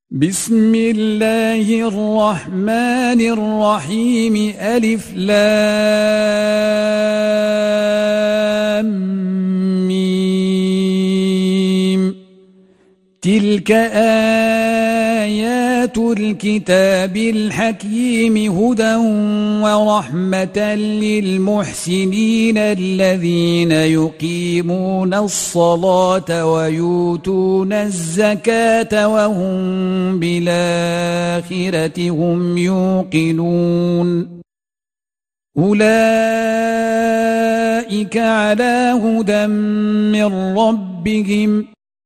بسم الله الرحمن الرحيم ألف لام ميم تلك آيات الكتاب الحكيم هدى ورحمة للمحسنين الذين يقيمون الصلاة ويؤتون الزكاة وهم بالآخرة هم يوقنون أولئك على هدى من ربهم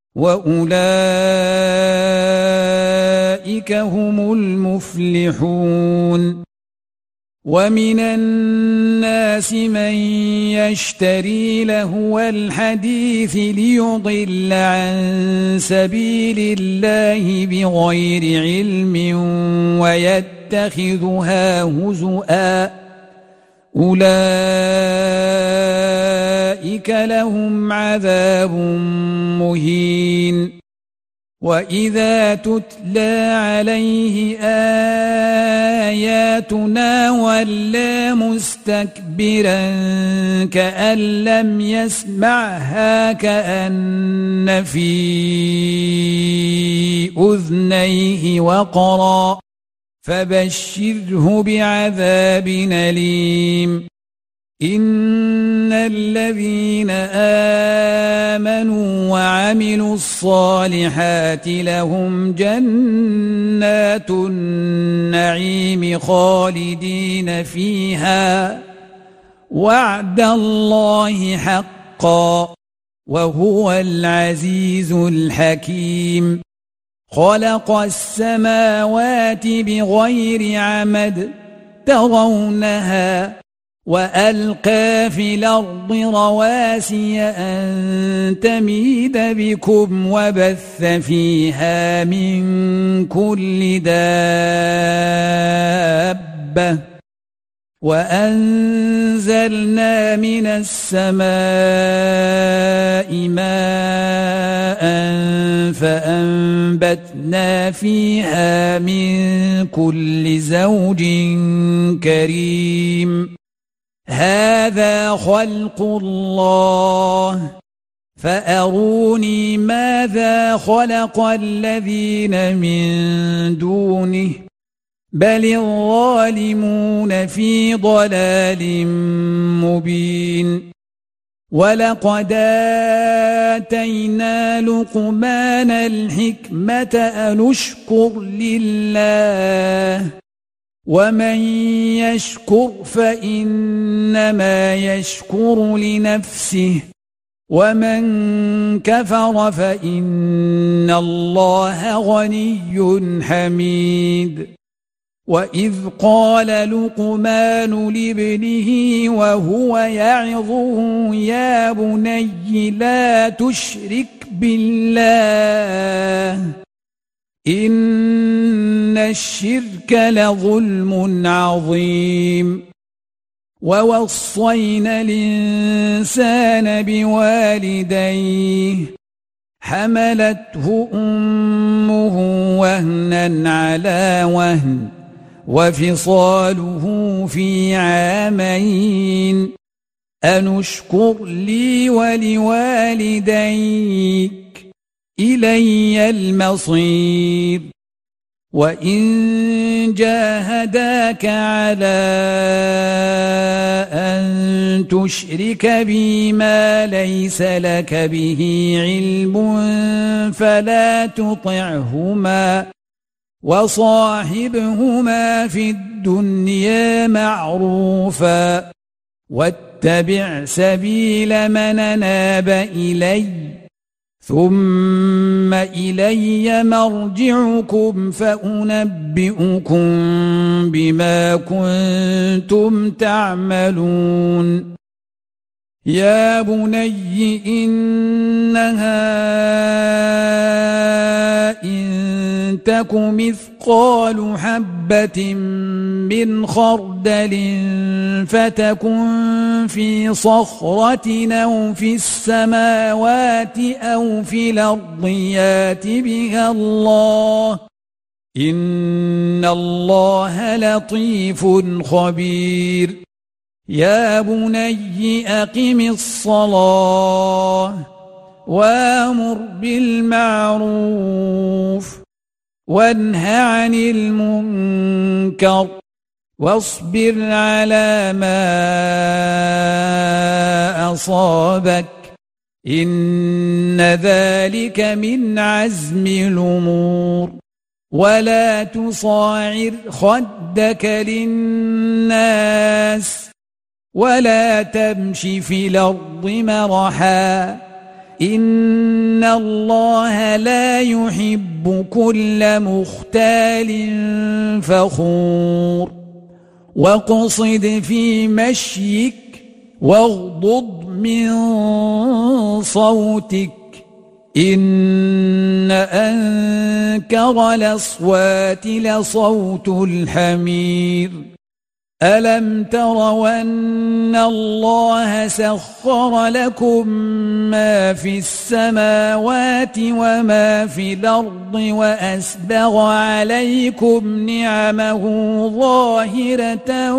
وأولئك هم المفلحون ومن الناس من يشتري لهو الحديث ليضل عن سبيل الله بغير علم ويتخذها هزؤا أولئك لهم عذاب مهين وإذا تتلى عليه آياتنا ولى مستكبرا كأن لم يسمعها كأن في أذنيه وقرا فبشره بعذاب أليم إن الذين آمنوا وعملوا الصالحات لهم جنات النعيم خالدين فيها وعد الله حقا وهو العزيز الحكيم خلق السماوات بغير عمد ترونها وألقى في الأرض رواسي أن تميد بكم وبث فيها من كل دابة وأنزلنا من السماء ماء فأنبتنا فيها من كل زوج كريم هذا خلق الله فأروني ماذا خلق الذين من دونه بل الظالمون في ضلال مبين ولقد آتينا لقمان الحكمة أن اشكر لله ومن يشكر فإنما يشكر لنفسه ومن كفر فإن الله غني حميد وإذ قال لقمان لابنه وهو يعظه يا بني لا تشرك بالله إن الشرك لظلم عظيم ووصينا الإنسان بوالديه حملته أمه وهنا على وهن وفصاله في عامين أن اشكر لي ولوالديك إلي المصير وإن جاهداك على أن تشرك بي ما ليس لك به علم فلا تطعهما وصاحبهما في الدنيا معروفا واتبع سبيل من أناب إلي ثم إلي مرجعكم فأنبئكم بما كنتم تعملون يا بني إنها إن تك مثقال حبة من خردل فتكن في صخرة أو في السماوات أو في الأرض يات بها الله إن الله لطيف خبير يا بني أقم الصلاة وأمر بالمعروف وانه عن المنكر واصبر على ما أصابك إن ذلك من عزم الأمور ولا تصاعر خدك للناس ولا تمش في الأرض مرحا إن الله لا يحب كل مختال فخور واقصد في مشيك واغضض من صوتك إن أنكر الأصوات لصوت الحمير ألم تروا أن الله سخر لكم ما في السماوات وما في الأرض وأسبغ عليكم نعمه ظاهرة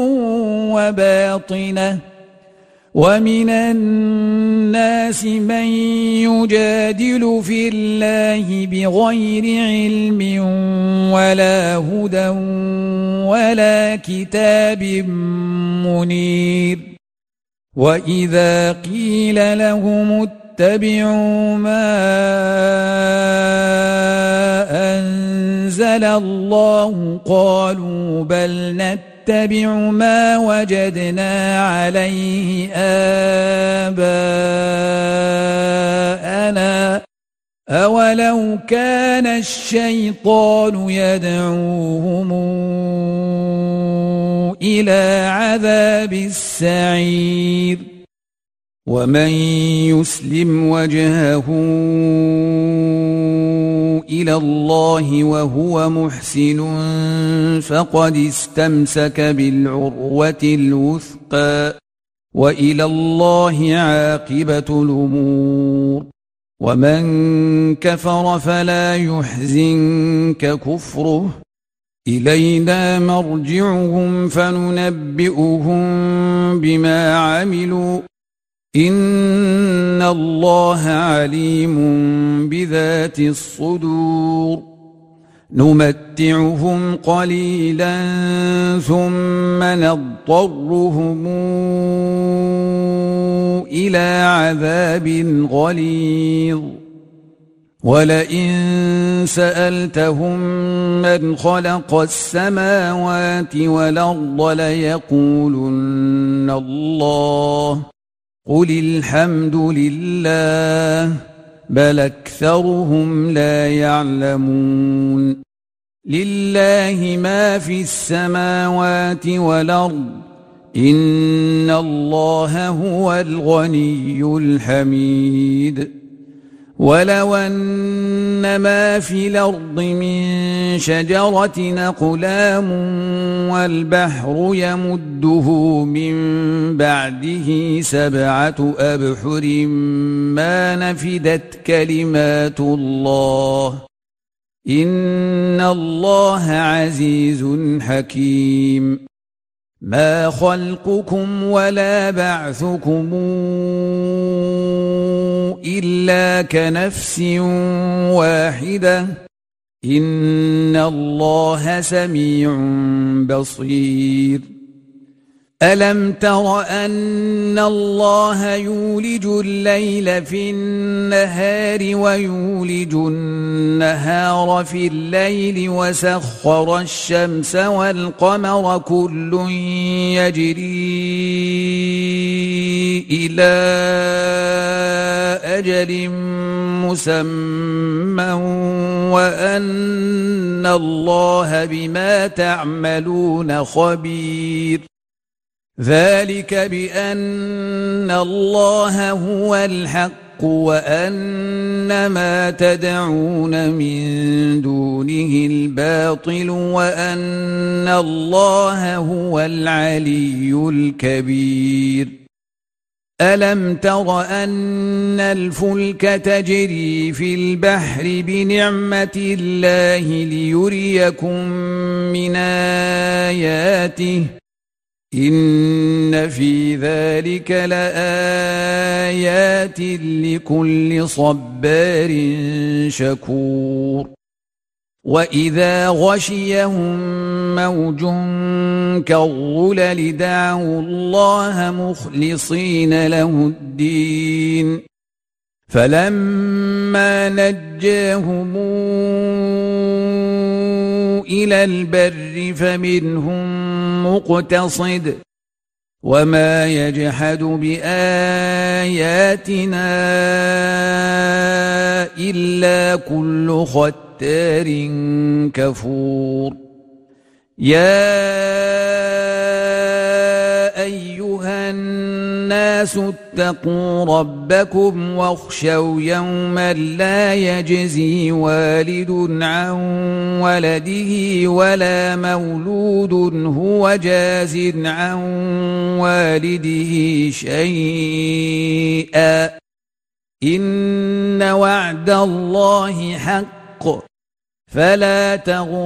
وباطنة ومن الناس من يجادل في الله بغير علم ولا هدى ولا كتاب منير وإذا قيل لهم اتبعوا ما أنزل الله قالوا بل نتبع ما وجدنا عليه آباءنا أولو كان الشيطان يدعوهم إلى عذاب السعير ومن يسلم وجهه إلى الله وهو محسن فقد استمسك بالعروة الوثقى وإلى الله عاقبة الأمور ومن كفر فلا يحزنك كفره إلينا مرجعهم فننبئهم بما عملوا إن الله عليم بذات الصدور نمتعهم قليلا ثم نضطرهم إلى عذاب غليظ ولئن سألتهم من خلق السماوات والأرض ليقولن الله قل الحمد لله بل أكثرهم لا يعلمون لله ما في السماوات والأرض إن الله هو الغني الحميد ولو أن ما في الأرض من شجرة أقلام والبحر يمده من بعده 7 أبحر ما نفدت كلمات الله إن الله عزيز حكيم ما خلقكم ولا بعثكم إلا كنفس واحدة إن الله سميع بصير ألم تر أن الله يولج الليل في النهار ويولج النهار في الليل وسخر الشمس والقمر كل يجري إلى أجل مسمى وأن الله بما تعملون خبير ذلك بأن الله هو الحق وأن ما تدعون من دونه الباطل وأن الله هو العلي الكبير ألم تر أن الفلك تجري في البحر بنعمة الله ليريكم من آياته إن في ذلك لآيات لكل صبار شكور وإذا غشيهم موج كالظلل دعوا الله مخلصين له الدين فلما نجاهم إلى البر فمنهم مقتصد وما يجحد بآياتنا إلا كل ختار كفور يا أيها الناس اتقوا ربكم واخشوا يوما لا يجزي والد عن ولده ولا مولود هو جاز عن والده شيئا إن وعد الله حق فلا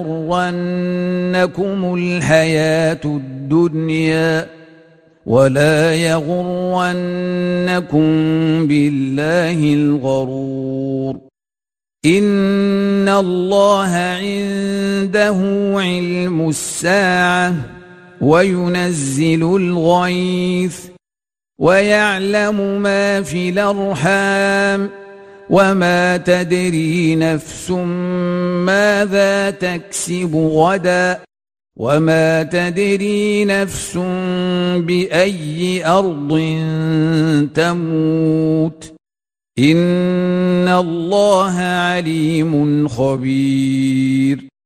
تغرنكم الحياة الدنيا ولا يغرنكم بالله الغرور إن الله عنده علم الساعة وينزل الغيث ويعلم ما في الأرحام وما تدري نفس ماذا تكسب غدا وما تدري نفس بأي أرض تموت إن الله عليم خبير